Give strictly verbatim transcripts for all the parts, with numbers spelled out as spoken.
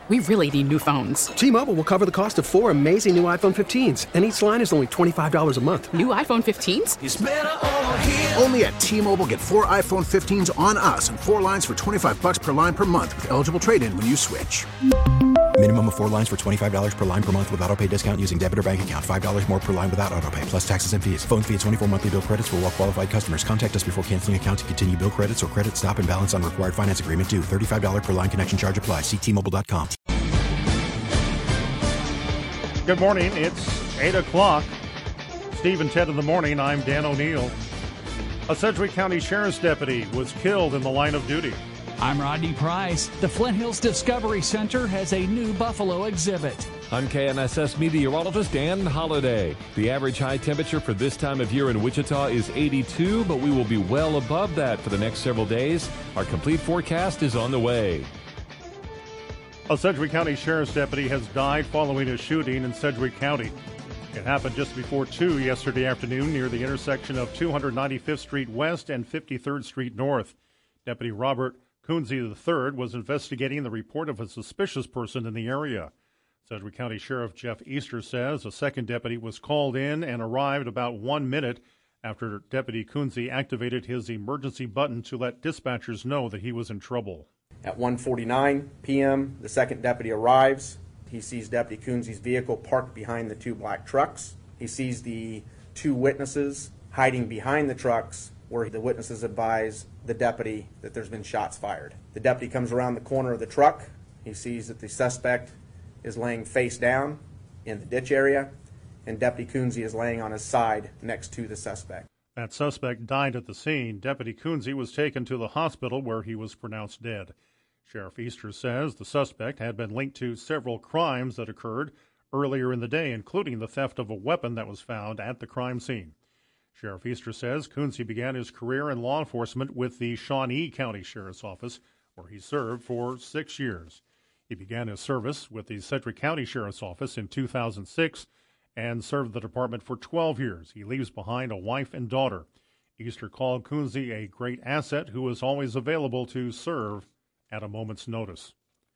We really need new phones. T-Mobile will cover the cost of four amazing new iPhone fifteens, and each line is only twenty-five dollars a month. New iPhone fifteens? It's better over here. Only at T-Mobile, get four iPhone fifteens on us and four lines for twenty-five dollars per line per month with eligible trade-in when you switch. Minimum of four lines for twenty-five dollars per line per month with autopay discount using debit or bank account. five dollars more per line without autopay, plus taxes and fees. Phone fee at twenty-four monthly bill credits for well-qualified customers. Contact us before canceling account to continue bill credits or credit stop and balance on required finance agreement due. thirty-five dollars per line connection charge applies. See T Mobile dot com. Good morning. It's eight o'clock. Steve and Ted in the morning. I'm Dan O'Neill. A Sedgwick County Sheriff's deputy was killed in the line of duty. I'm Rodney Price. The Flint Hills Discovery Center has a new buffalo exhibit. I'm K N S S meteorologist Dan Holliday. The average high temperature for this time of year in Wichita is eighty-two, but we will be well above that for the next several days. Our complete forecast is on the way. A Sedgwick County Sheriff's deputy has died following a shooting in Sedgwick County. It happened just before two yesterday afternoon near the intersection of two hundred ninety-fifth Street West and fifty-third Street North. Deputy Robert Coonsey the third was investigating the report of a suspicious person in the area. Sedgwick County Sheriff Jeff Easter says a second deputy was called in and arrived about one minute after Deputy Coonsey activated his emergency button to let dispatchers know that he was in trouble. At one forty-nine p.m., the second deputy arrives. He sees Deputy Coonsey's vehicle parked behind the two black trucks. He sees the two witnesses hiding behind the trucks, where the witnesses advise the deputy that there's been shots fired. The deputy comes around the corner of the truck. He sees that the suspect is laying face down in the ditch area, and Deputy Coonsey is laying on his side next to the suspect. That suspect died at the scene. Deputy Coonsey was taken to the hospital where he was pronounced dead. Sheriff Easter says the suspect had been linked to several crimes that occurred earlier in the day, including the theft of a weapon that was found at the crime scene. Sheriff Easter says Coonsey began his career in law enforcement with the Shawnee County Sheriff's Office, where he served for six years. He began his service with the Sedgwick County Sheriff's Office in two thousand six and served the department for twelve years. He leaves behind a wife and daughter. Easter called Coonsey a great asset who was always available to serve at a moment's notice.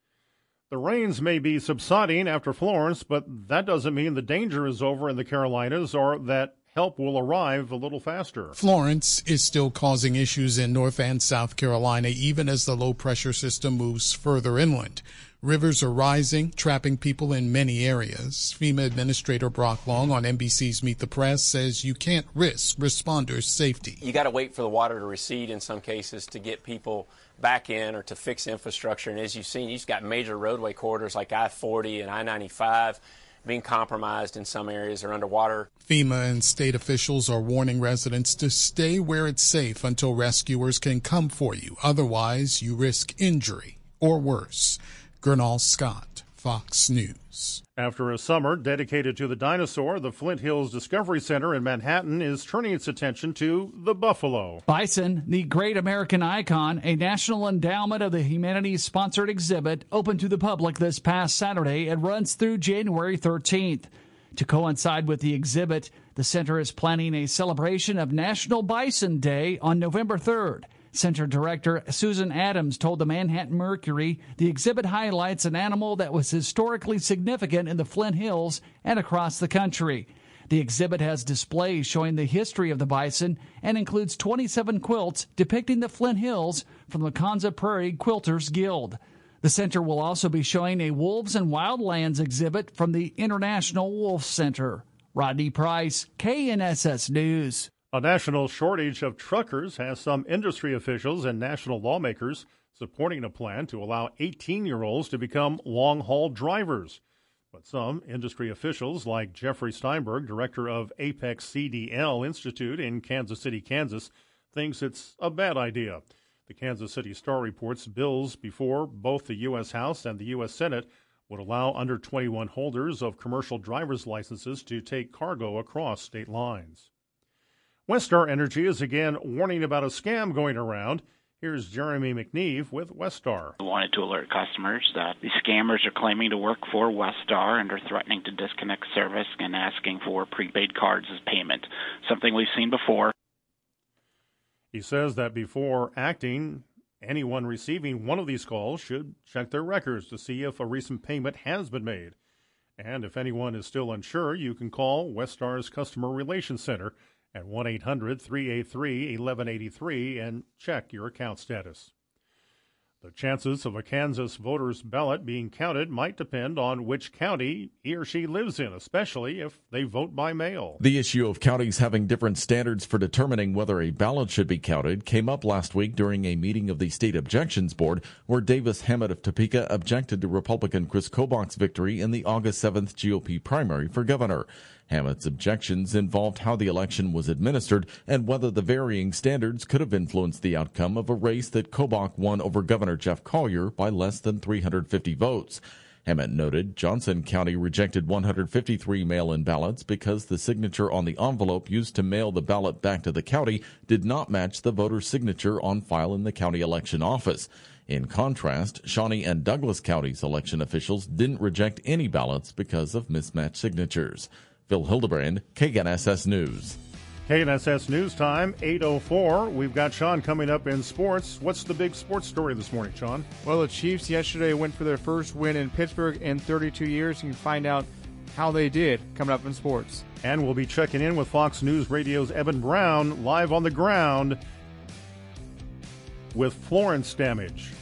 The rains may be subsiding after Florence, but that doesn't mean the danger is over in the Carolinas or that help will arrive a little faster. Florence is still causing issues in North and South Carolina, even as the low-pressure system moves further inland. Rivers are rising, trapping people in many areas. FEMA Administrator Brock Long on N B C's Meet the Press says you can't risk responders' safety. You got to wait for the water to recede in some cases to get people back in or to fix infrastructure. And as you've seen, you've got major roadway corridors like I forty and I ninety-five being compromised in some areas or underwater. FEMA and state officials are warning residents to stay where it's safe until rescuers can come for you. Otherwise, you risk injury or worse. Gernal Scott, Fox News. After a summer dedicated to the dinosaur, the Flint Hills Discovery Center in Manhattan is turning its attention to the buffalo. Bison, the great American icon, a National Endowment of the Humanities-sponsored exhibit, opened to the public this past Saturday and runs through January thirteenth. To coincide with the exhibit, the center is planning a celebration of National Bison Day on November third. Center Director Susan Adams told the Manhattan Mercury the exhibit highlights an animal that was historically significant in the Flint Hills and across the country. The exhibit has displays showing the history of the bison and includes twenty-seven quilts depicting the Flint Hills from the Konza Prairie Quilters Guild. The center will also be showing a Wolves and Wildlands exhibit from the International Wolf Center. Rodney Price, K N S S News. A national shortage of truckers has some industry officials and national lawmakers supporting a plan to allow eighteen-year-olds to become long-haul drivers. But some industry officials, like Jeffrey Steinberg, director of Apex C D L Institute in Kansas City, Kansas, thinks it's a bad idea. The Kansas City Star reports bills before both the U S House and the U S Senate would allow under twenty-one holders of commercial driver's licenses to take cargo across state lines. Westar Energy is again warning about a scam going around. Here's Jeremy McNeve with Westar. I wanted to alert customers that the scammers are claiming to work for Westar and are threatening to disconnect service and asking for prepaid cards as payment, something we've seen before. He says that before acting, Anyone receiving one of these calls should check their records to see if a recent payment has been made. And if anyone is still unsure, you can call Westar's Customer Relations Center at one eight hundred, three eight three, one one eight three and check your account status. The chances of a Kansas voter's ballot being counted might depend on which county he or she lives in, especially if they vote by mail. The issue of counties having different standards for determining whether a ballot should be counted came up last week during a meeting of the State Objections Board, where Davis Hammett of Topeka objected to Republican Chris Kobach's victory in the August seventh G O P primary for governor. Hammett's objections involved how the election was administered and whether the varying standards could have influenced the outcome of a race that Kobach won over Governor Jeff Collier by less than three hundred fifty votes. Hammett noted Johnson County rejected one hundred fifty-three mail-in ballots because the signature on the envelope used to mail the ballot back to the county did not match the voter's signature on file in the county election office. In contrast, Shawnee and Douglas counties' election officials didn't reject any ballots because of mismatched signatures. Phil Hildebrand, K N S S News. K N S S News Time, eight oh four. We've got Sean coming up in sports. What's the big sports story this morning, Sean? Well, the Chiefs yesterday went for their first win in Pittsburgh in thirty-two years. You can find out how they did coming up in sports. And we'll be checking in with Fox News Radio's Evan Brown live on the ground with Florence damage.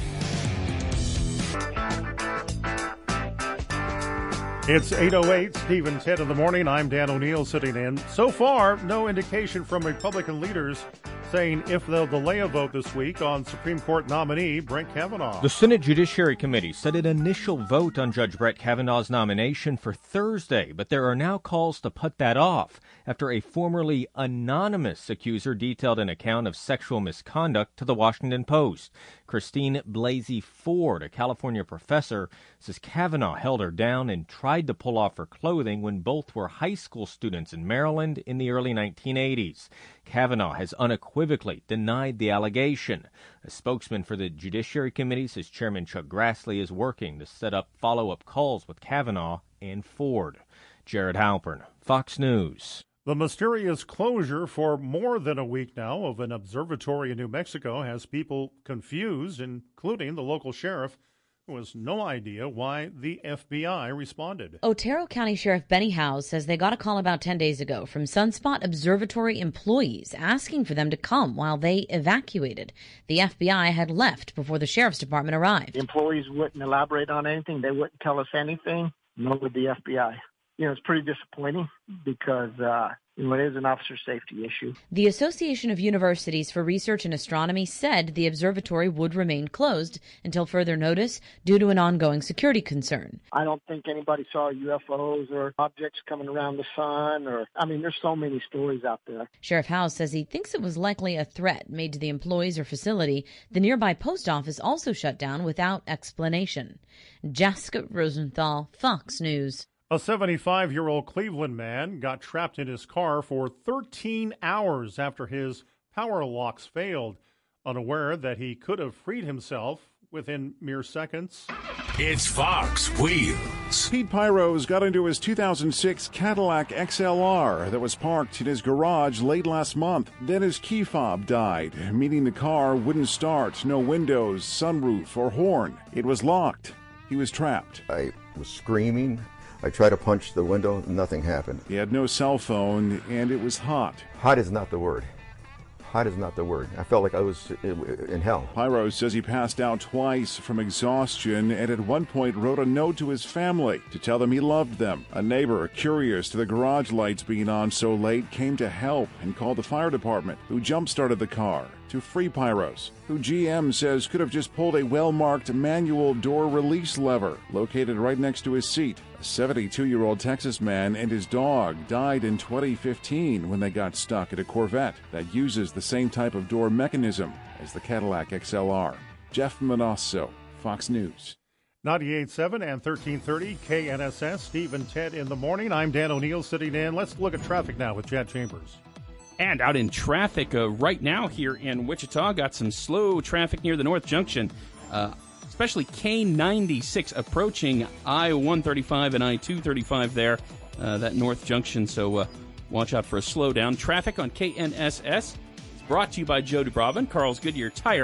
It's eight oh eight, Steve and Ted in the morning. I'm Dan O'Neill sitting in. So far, no indication from Republican leaders saying if they'll delay a vote this week on Supreme Court nominee Brett Kavanaugh. The Senate Judiciary Committee set an initial vote on Judge Brett Kavanaugh's nomination for Thursday, but there are now calls to put that off after a formerly anonymous accuser detailed an account of sexual misconduct to the Washington Post. Christine Blasey Ford, a California professor, says Kavanaugh held her down and tried to pull off her clothing when both were high school students in Maryland in the early nineteen eighties. Kavanaugh has unequivocally denied the allegation. A spokesman for the Judiciary Committee says Chairman Chuck Grassley is working to set up follow-up calls with Kavanaugh and Ford. Jared Halpern, Fox News. The mysterious closure for more than a week now of an observatory in New Mexico has people confused, including the local sheriff, who has no idea why the F B I responded. Otero County Sheriff Benny Howes says they got a call about ten days ago from Sunspot Observatory employees asking for them to come while they evacuated. The F B I had left before the sheriff's department arrived. The employees wouldn't elaborate on anything. They wouldn't tell us anything, nor would the F B I. You know, it's pretty disappointing because uh, you know, it is an officer safety issue. The Association of Universities for Research in Astronomy said the observatory would remain closed until further notice due to an ongoing security concern. I don't think anybody saw U F Os or objects coming around the sun, or, I mean, there's so many stories out there. Sheriff Howes says he thinks it was likely a threat made to the employees or facility. The nearby post office also shut down without explanation. Jessica Rosenthal, Fox News. A seventy-five-year-old Cleveland man got trapped in his car for thirteen hours after his power locks failed, unaware that he could have freed himself within mere seconds. It's Fox Wheels. Pete Pyros got into his two thousand six Cadillac X L R that was parked in his garage late last month. Then his key fob died, meaning the car wouldn't start, no windows, sunroof, or horn. It was locked. He was trapped. I was screaming. I tried to punch the window, nothing happened. He had no cell phone, and it was hot. Hot is not the word. Hot is not the word. I felt like I was in hell. Pyros says he passed out twice from exhaustion and at one point wrote a note to his family to tell them he loved them. A neighbor, curious to the garage lights being on so late, came to help and called the fire department, who jump-started the car to free Pyros, who G M says could have just pulled a well-marked manual door release lever located right next to his seat. A seventy-two-year-old Texas man and his dog died in twenty fifteen when they got stuck at a Corvette that uses the same type of door mechanism as the Cadillac X L R. Jeff Manasso, Fox News. ninety-eight point seven and thirteen thirty K N S S, Steve and Ted in the morning. I'm Dan O'Neill sitting in. Let's look at traffic now with Chad Chambers. And out in traffic uh, right now here in Wichita, got some slow traffic near the North Junction, uh, especially K ninety-six approaching I one thirty-five and I two thirty-five there, uh, that North Junction. So uh, watch out for a slowdown. Traffic on K N S S is brought to you by Joe Dubrovin, Carl's Goodyear Tire,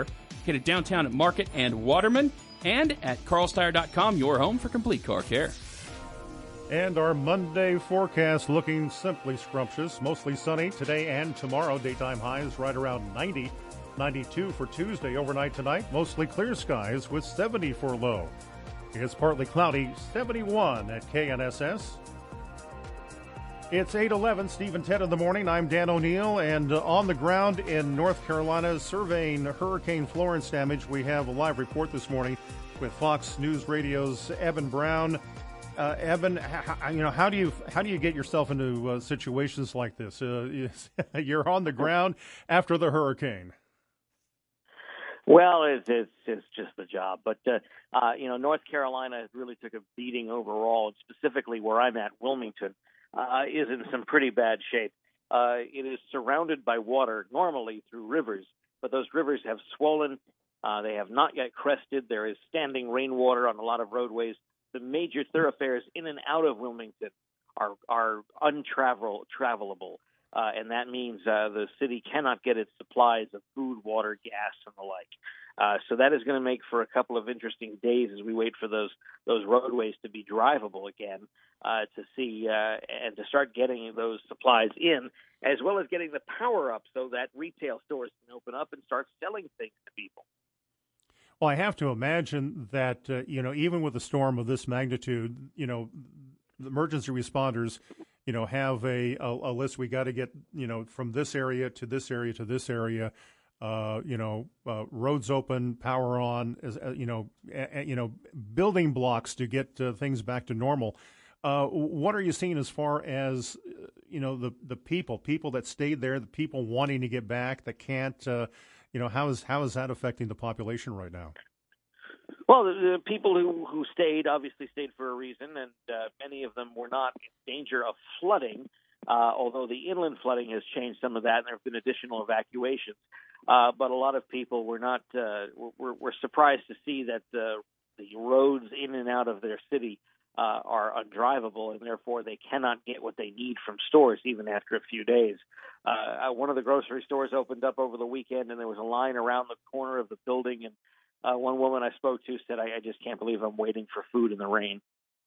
located downtown at Market and Waterman, and at carl steyr dot com, your home for complete car care. And our Monday forecast looking simply scrumptious. Mostly sunny today and tomorrow. Daytime highs right around ninety. ninety-two for Tuesday. Overnight tonight, mostly clear skies with seventy for low. It's partly cloudy, seventy-one at K N S S. It's eight eleven, Steve and Ted in the morning. I'm Dan O'Neill, and uh, on the ground in North Carolina, surveying Hurricane Florence damage, we have a live report this morning with Fox News Radio's Evan Brown. Uh, Evan, how, you know, how do you how do you get yourself into uh, situations like this? Uh, you're on the ground after the hurricane. Well, it's it's, it's just the job, but uh, uh, you know, North Carolina really took a beating overall, and specifically where I'm at, Wilmington, uh, is in some pretty bad shape. Uh, it is surrounded by water normally through rivers, but those rivers have swollen. Uh, they have not yet crested. There is standing rainwater on a lot of roadways. The major thoroughfares in and out of Wilmington are are untravel travelable, uh, and that means uh, the city cannot get its supplies of food, water, gas, and the like. Uh, so that is going to make for a couple of interesting days as we wait for those those roadways to be drivable again, uh, to see uh, and to start getting those supplies in, as well as getting the power up so that retail stores can open up and start selling things to people. Well, I have to imagine that, uh, you know, even with a storm of this magnitude, you know, the emergency responders, you know, have a, a, a list. We got to get, you know, from this area to this area to this area, uh, you know, uh, roads open, power on, as, uh, you know, a, you know, building blocks to get uh, things back to normal. Uh, what are you seeing as far as, you know, the, the people, people that stayed there, the people wanting to get back that can't, uh, You know, how is how is that affecting the population right now? Well, the, the people who, who stayed obviously stayed for a reason, and uh, many of them were not in danger of flooding, uh, although the inland flooding has changed some of that, and there have been additional evacuations. Uh, but a lot of people were not uh, were, were surprised to see that the, the roads in and out of their city uh, are undrivable, and therefore they cannot get what they need from stores even after a few days. Uh, one of the grocery stores opened up over the weekend, and there was a line around the corner of the building. And uh, one woman I spoke to said, I, I just can't believe I'm waiting for food in the rain.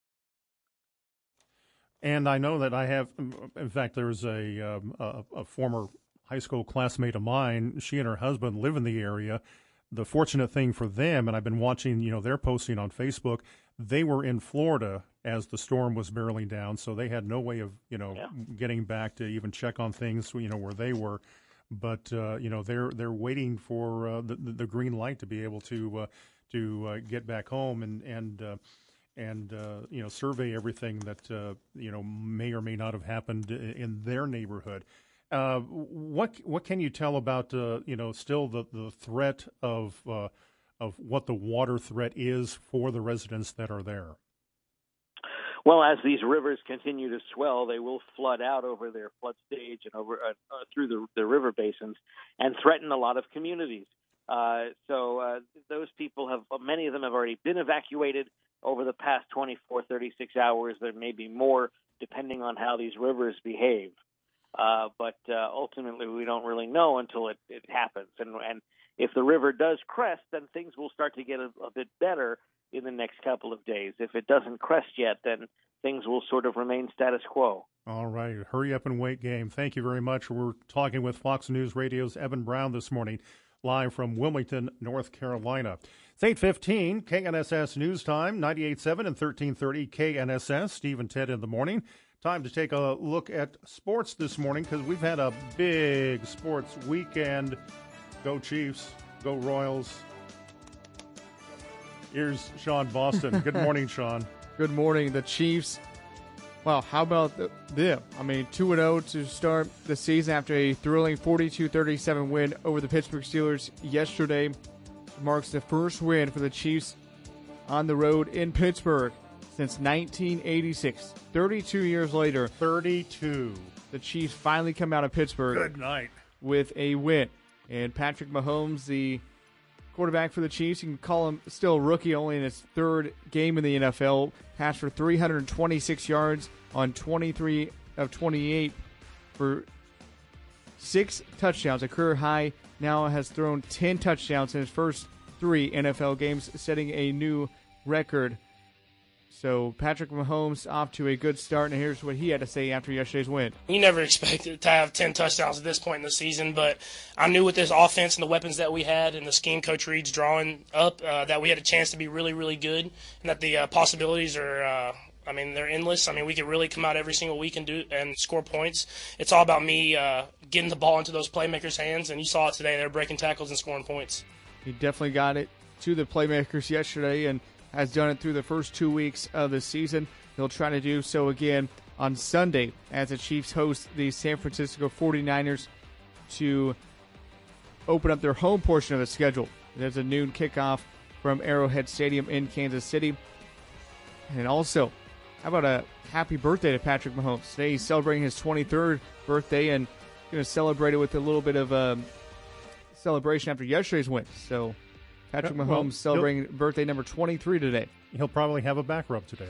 And I know that I have, in fact, there's a, um, a, a former high school classmate of mine. She and her husband live in the area. The fortunate thing for them, and I've been watching, you know, their posting on Facebook, they were in Florida as the storm was barreling down, so they had no way of, you know, yeah. getting back to even check on things, you know, where they were. But uh, you know, they're they're waiting for uh, the the green light to be able to uh, to uh, get back home and and uh, and uh, you know, survey everything that uh, you know, may or may not have happened in their neighborhood. Uh, what what can you tell about uh, you know, still the the threat of uh, of what the water threat is for the residents that are there? Well, as these rivers continue to swell, they will flood out over their flood stage and over uh, uh, through the, the river basins and threaten a lot of communities. Uh, so uh, those people have, many of them have already been evacuated over the past twenty-four, thirty-six hours. There may be more depending on how these rivers behave. Uh, but uh, ultimately, we don't really know until it, it happens. And, and if the river does crest, then things will start to get a, a bit better in the next couple of days. If it doesn't crest yet, then things will sort of remain status quo. All right. Hurry up and wait game. Thank you very much. We're talking with Fox News Radio's Evan Brown this morning, live from Wilmington, North Carolina. It's eight fifteen, K N S S News Time, ninety-eight point seven and thirteen thirty K N S S. Steve and Ted in the morning. Time to take a look at sports this morning because we've had a big sports weekend. Go Chiefs. Go Royals. Here's Sean Boston. Good morning, Sean. Good morning. The Chiefs. Well, how about the, them? I mean, two and oh to start the season after a thrilling forty-two thirty-seven win over the Pittsburgh Steelers yesterday. Marks the first win for the Chiefs on the road in Pittsburgh since nineteen eighty-six. thirty-two years later. thirty-two. The Chiefs finally come out of Pittsburgh. Good night. With a win. And Patrick Mahomes, the quarterback for the Chiefs, you can call him still a rookie, only in his third game in the N F L, passed for three hundred twenty-six yards on twenty-three of twenty-eight for six touchdowns, a career high. Now has thrown ten touchdowns in his first three N F L games, setting a new record. So Patrick Mahomes off to a good start, and here's what he had to say after yesterday's win. You never expected to have ten touchdowns at this point in the season, but I knew with this offense and the weapons that we had and the scheme Coach Reed's drawing up uh, that we had a chance to be really, really good, and that the uh, possibilities are, uh, I mean, they're endless. I mean, we could really come out every single week and do and score points. It's all about me uh, getting the ball into those playmakers' hands, and you saw it today. They're breaking tackles and scoring points. He definitely got it to the playmakers yesterday, and has done it through the first two weeks of the season. He'll try to do so again on Sunday as the Chiefs host the San Francisco forty-niners to open up their home portion of the schedule. There's a noon kickoff from Arrowhead Stadium in Kansas City. And also, how about a happy birthday to Patrick Mahomes? Today he's celebrating his twenty-third birthday and going to celebrate it with a little bit of a celebration after yesterday's win. So Patrick Mahomes well, celebrating birthday number twenty-three today. He'll probably have a back rub today.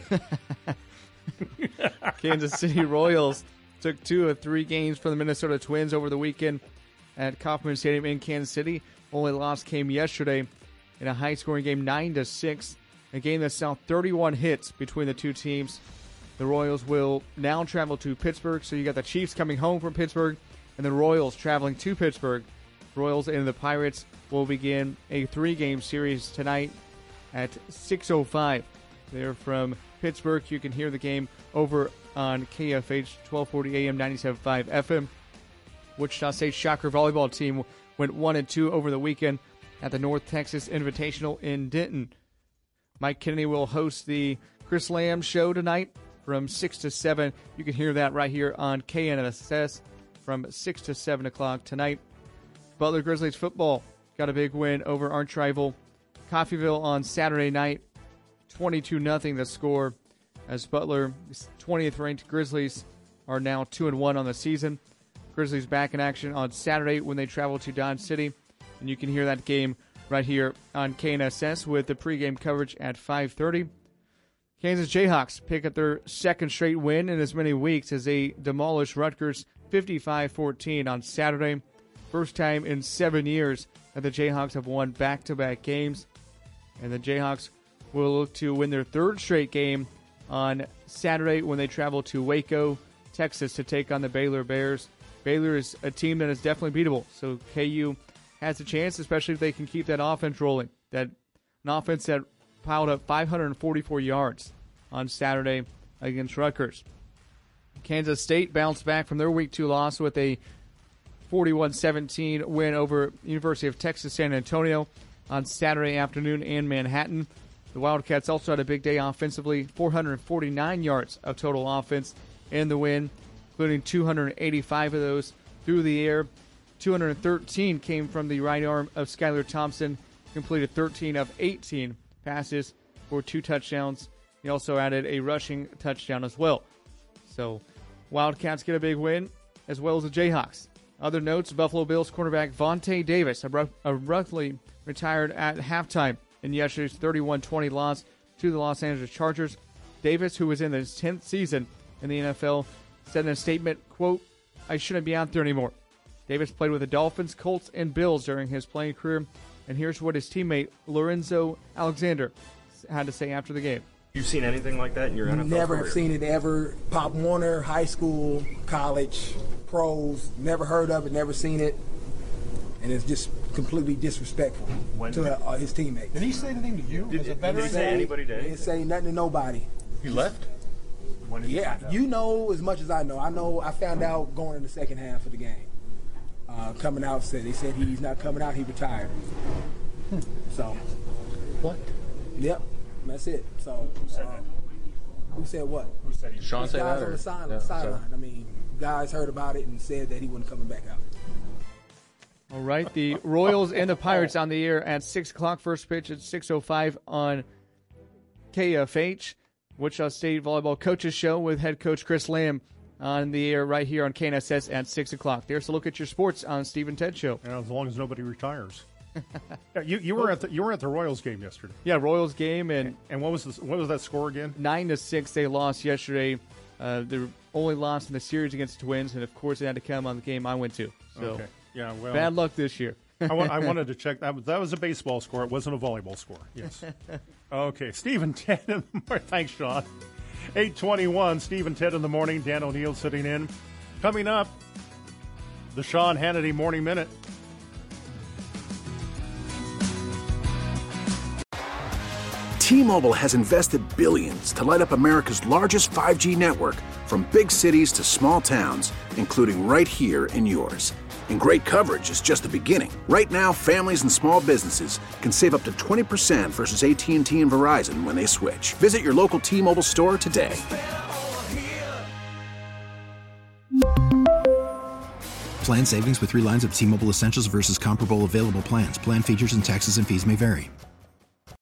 Kansas City Royals took two of three games from the Minnesota Twins over the weekend at Kauffman Stadium in Kansas City. Only loss came yesterday in a high-scoring game, nine to six, a game that saw thirty-one hits between the two teams. The Royals will now travel to Pittsburgh, so you got the Chiefs coming home from Pittsburgh, and the Royals traveling to Pittsburgh. Royals and the Pirates will begin a three-game series tonight at six oh five. They're from Pittsburgh. You can hear the game over on K F H twelve forty A M, ninety-seven point five F M. Wichita State Shocker volleyball team went one and two over the weekend at the North Texas Invitational in Denton. Mike Kennedy will host the Chris Lamb show tonight from six to seven. You can hear that right here on K N S S from six to seven o'clock tonight. Butler Grizzlies football got a big win over arch rival Coffeyville on Saturday night. twenty-two nothing the score, as Butler, twentieth ranked Grizzlies, are now two and one on the season. Grizzlies back in action on Saturday when they travel to Dodge City. And you can hear that game right here on K N S S with the pregame coverage at five thirty. Kansas Jayhawks pick up their second straight win in as many weeks as they demolish Rutgers fifty-five fourteen on Saturday. First time in seven years that the Jayhawks have won back-to-back games. And the Jayhawks will look to win their third straight game on Saturday when they travel to Waco, Texas to take on the Baylor Bears. Baylor is a team that is definitely beatable, so K U has a chance, especially if they can keep that offense rolling. That an offense that piled up five hundred forty-four yards on Saturday against Rutgers. Kansas State bounced back from their week two loss with a forty-one seventeen win over University of Texas San Antonio on Saturday afternoon in Manhattan. The Wildcats also had a big day offensively, four hundred forty-nine yards of total offense in the win, including two hundred eighty-five of those through the air. two hundred thirteen came from the right arm of Skylar Thompson, completed thirteen of eighteen passes for two touchdowns. He also added a rushing touchdown as well. So Wildcats get a big win, as well as the Jayhawks. Other notes, Buffalo Bills cornerback Vontae Davis abruptly retired at halftime in yesterday's thirty-one twenty loss to the Los Angeles Chargers. Davis, who was in his tenth season in the N F L, said in a statement, quote, "I shouldn't be out there anymore." Davis played with the Dolphins, Colts, and Bills during his playing career, and here's what his teammate Lorenzo Alexander had to say after the game. You've seen anything like that in your N F L Never career? have seen it ever. Pop Warner, high school, college, pros, never heard of it, never seen it. And it's just completely disrespectful when to uh, his teammate. Did he say anything to you Did, as a veteran? did he say anybody did? He didn't say nothing to nobody. He left? When did yeah, you know as much as I know. I know I found out going in the second half of the game. Uh, coming out, said they said he's not coming out, he retired. Hmm. So. What? Yep. That's it. So, who said uh, that? Who said what? Who said he? Sean said that. Guys on the sideline. Yeah, sideline. I mean, guys heard about it and said that he wasn't coming back out. All right, the Royals and the Pirates on the air at six o'clock. First pitch at six oh five on K F H. Wichita State Volleyball Coaches Show with head coach Chris Lamb on the air right here on K N S S at six o'clock. There's a look at your sports on Steve and Ted Show. Yeah, as long as nobody retires. yeah, you, you were at the you were at the Royals game yesterday. Yeah, Royals game, and and what was the, what was that score again? Nine to six, they lost yesterday Uh, they only lost in the series against the Twins, and of course, they had to come on the game I went to. So, okay. Yeah, well, bad luck this year. I, wa- I wanted to check. That was, that was a baseball score. It wasn't a volleyball score. Yes. Okay. Steve and Ted in the morning. Thanks, Sean. eight twenty-one, Steve and Ted in the morning. Dan O'Neill sitting in. Coming up, the Sean Hannity Morning Minute. T-Mobile has invested billions to light up America's largest five G network, from big cities to small towns, including right here in yours. And great coverage is just the beginning. Right now, families and small businesses can save up to twenty percent versus A T and T and Verizon when they switch. Visit your local T-Mobile store today. Plan savings with three lines of T-Mobile Essentials versus comparable available plans. Plan features and taxes and fees may vary.